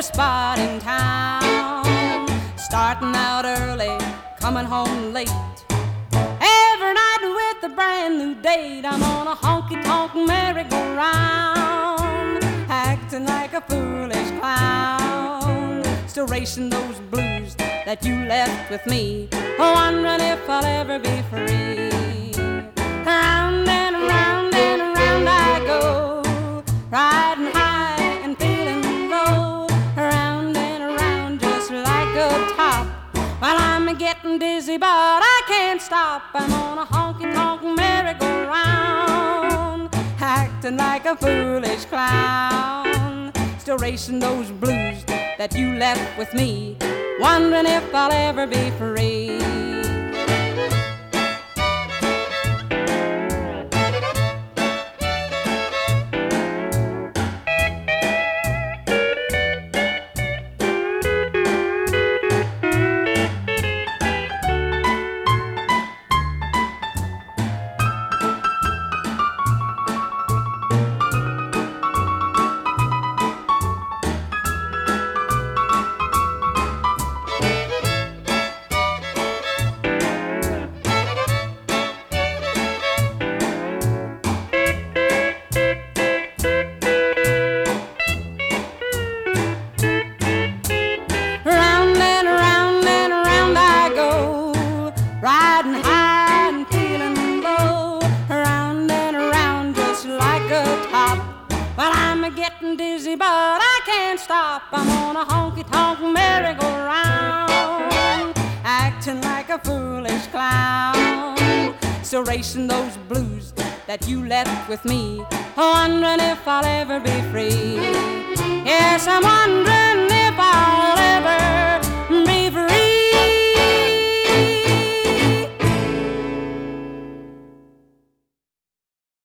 favorite spot in town. Starting out early, coming home late. Every night with a brand new date. I'm on a honky-tonk merry-go-round, acting like a foolish clown. Still racing those blues that you left with me, wondering if I'll ever be free. Round and around I go, riding high and feeling low. Round and around just like a top, while I'm getting dizzy but I can't stop. I'm on a honky-tonk merry-go-round, acting like a foolish clown. Still racing those blues that you left with me, wondering if I'll ever be free. Riding high and feeling low, around and around just like a top. Well, I'm getting dizzy but I can't stop. I'm on a honky-tonk merry-go-round, acting like a foolish clown. Still racing those blues that you left with me, wondering if I'll ever be free. Yes, I'm wondering